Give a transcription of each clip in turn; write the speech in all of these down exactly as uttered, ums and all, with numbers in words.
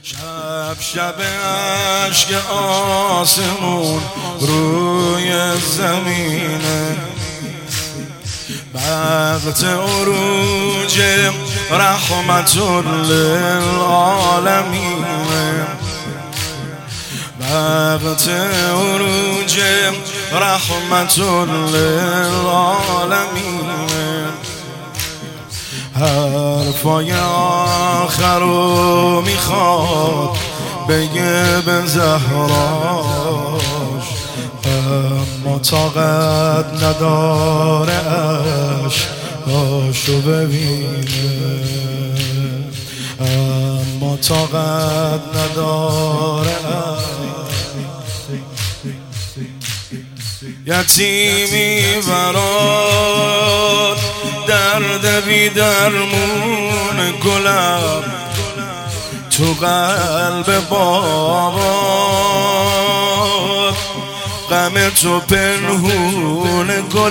شب شب عشق آسمون روی زمینه، وقت عروج رحمت للعالمین، وقت عروج رحمت للعالمین. حرفای آخرو میخواد بگه به زهراش، اما طاقت نداره عشقاشو ببینه، اما طاقت نداره. یتیمی برات درد بی درمون گلم، تو قلب بابا غم تو پنهون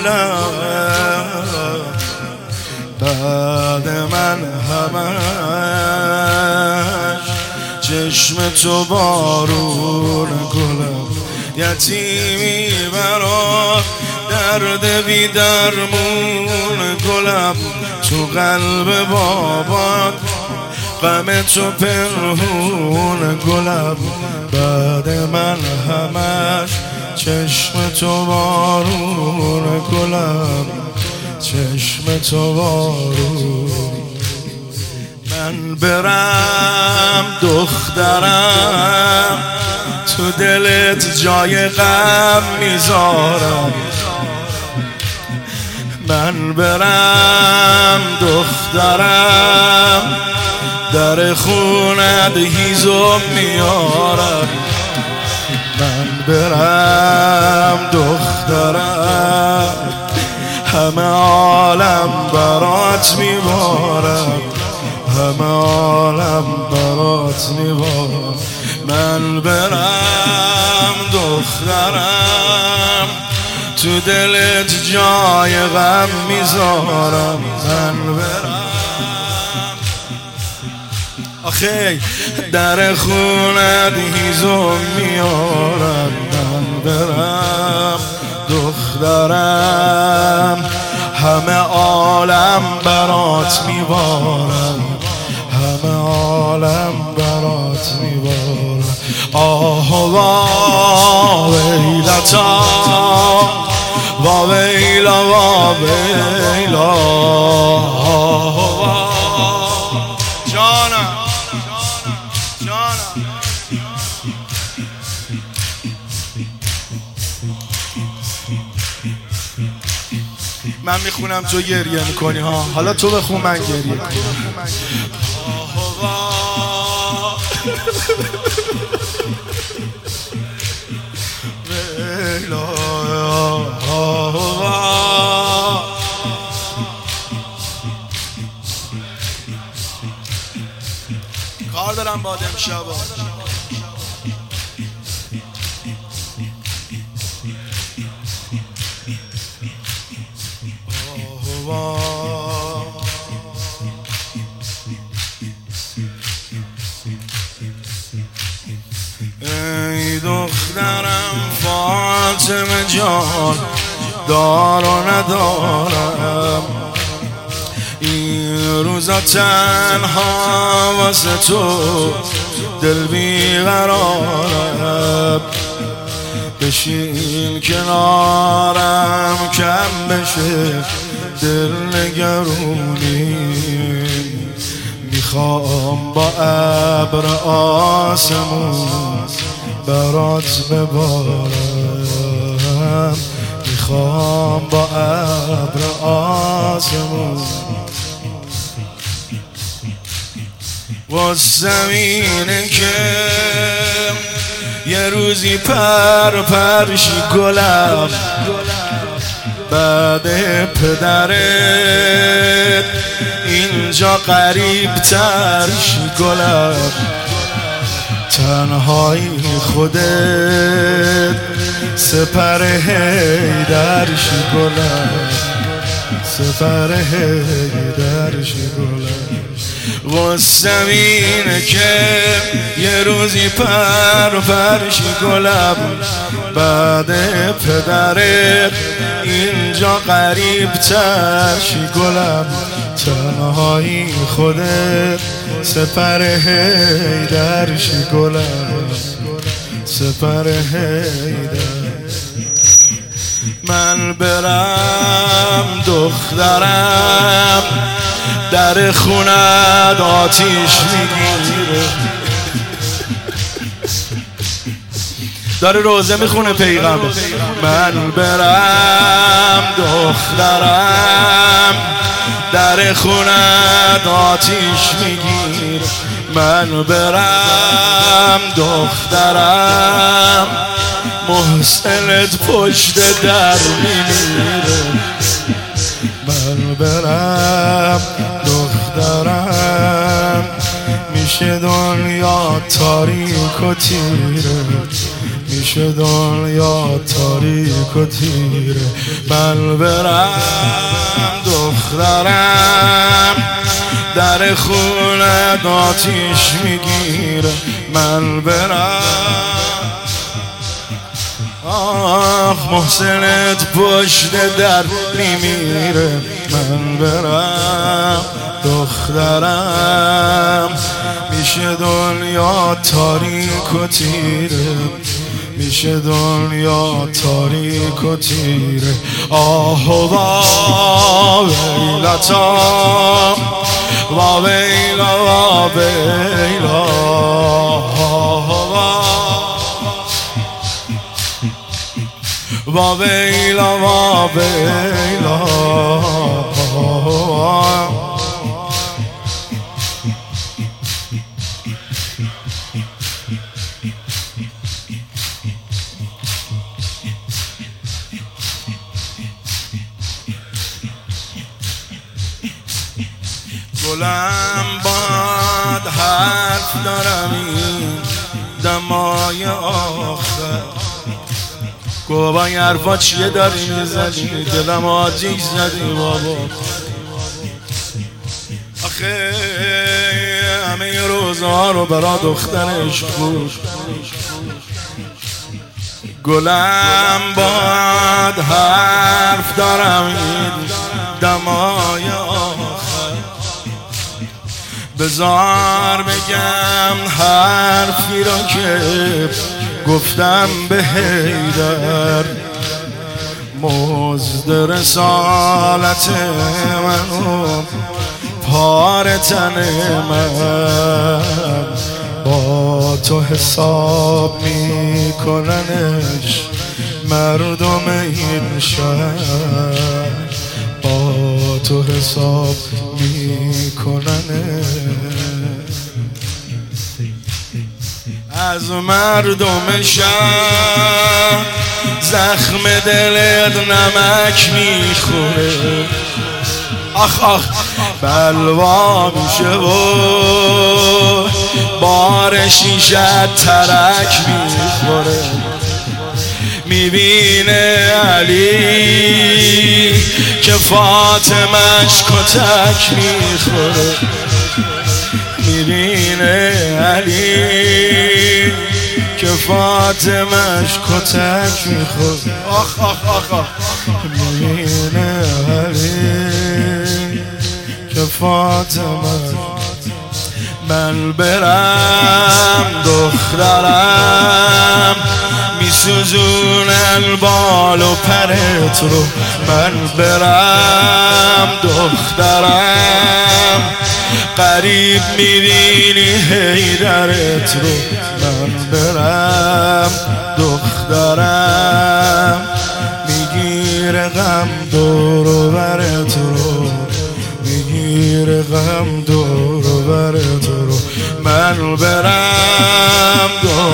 گلم. بعد من همش چشم تو بارون گلم. یتیمی برات درد بی درمون گلم، تو قلب بابات غم تو پنهون گلم. بعد من همش چشم تو بارون گلم، چشم تو بارون. من برم دخترم، تو دلت جای غم میذارم. من برم دخترم، در خونت هیزم میارم. من برم دخترم، همه عالم برات میبارم، همه عالم برات میبارم. من برم دخترم، تو دلت جای غم میذارم. من برم آخی در خونت هیزم میارم. من برم دخترم، همه عالم برات میبارم، همه عالم برات میبارم. آه وا ویلتا وا ویلا وا ویلا. جانم جانم من میخونم تو گریه میکنی ها، حالا تو بخون من گریه کنم. کار دارم با امشب. ای دخترم فاطمه جان، دار و ندارم این روزا، تنها واسه تو دل بیقرارم. بشین کنارم کم بشه دل نگرونی، میخوام با ابر آسمون برات ببارم، میخوام با ابر آسمون و زمینه که یه روزی پر پرشی گلم. بعد پدرت اینجا قریب ترشی گلم. تنهایی خودت سپر حیدرشی گلم، سپر حیدر شگلم. غصم اینه که یه روزی پر پر شگلم، بعد پدرت اینجا قریب تر شگلم. تنهایی خودت سپر حیدر شگلم، سپر حیدر. من برم دخترم در خونت آتیش میگیره. داره روزه میخونه پیغمبر. من برم دخترم در خونت آتیش میگیره. من برم دخترم محسنت پشت در میمیره. من برم دخترم میشه دنیا تاریک و تیره، میشه دنیا تاریک و تیره. من برم دخترم در خونت آتیش میگیره. من برم آخ محسنت پشت در میمیره. من برم دخترم میشه دنیا تاریک و تیره، میشه دنیا تاریک و تیره. آه و ویلتا و ویلا و ویلا، و ویلا و ویلا. گلم باد حرف دارم این دمای آخر. گوه این حرفا چیه داری میزنی؟ دلم آتیش زدی بابا. آخه همه روزها رو برا دخترش بود. گلم باد حرف دارم این دمای آخر. بذار بگم حرفی را که گفتم به حیدر. مزد رسالت منو پار تن من با تو حساب میکننش مردم این شهر. با تو حساب میکننش از مردم شهر. زخم دلت نمک میخوره. آخ آخ بلوا میشه و بار شیشه ترک میخوره. میبینه علی که فاطمش کتک میخوره. میبینه علی که فاطمش کتک میخوره. آخ آخ آخ آخ میبینه علی که فاطمش. من برم دخترم میسوزونن بال و پرت رو. من برم دخترم قریب میبینی حیدرت رو. من برم دخترم میگیره غم دور و برت رو، میگیره غم دور و برت رو. من برم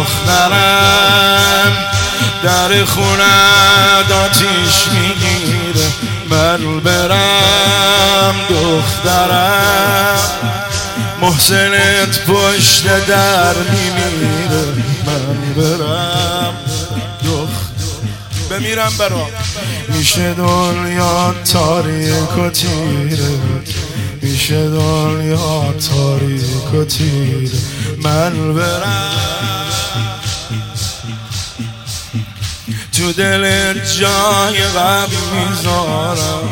دخترم در خونت آتیش میگیره. من برم دخترم محسنت پشت در میمیره. من برم دخترم بمیرم برا. میشه دنیا تاریک و تیره، میشه دنیا تاریک و تیره، من برم تو دل جای غم میذارم،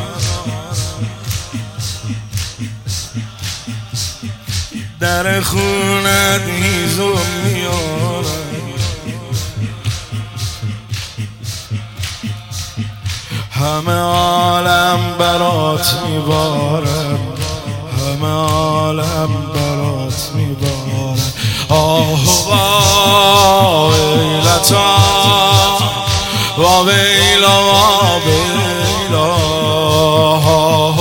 در خونت هیزم میارم، همه عالم برات میبارم، همه عالم برات میبارم. آه و ویلتا و ویلا و ویلا، آه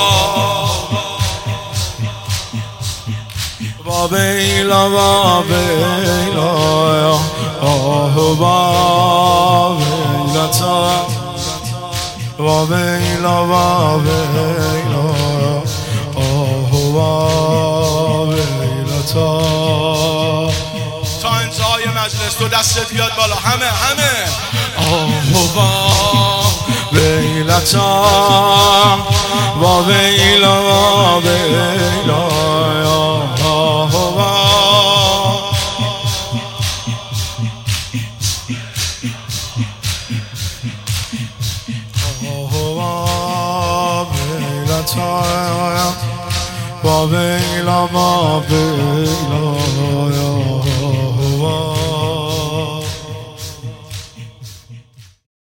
و ویلا و ویلا، آه و ویلتا و ویلا و ویلا، آه و ویلتا. تا انتهای مجلس تو دستت بیاد بالا، همه همه. آه و ویلتا و ویلا و ویلا، آه و با ویلا با ویلا.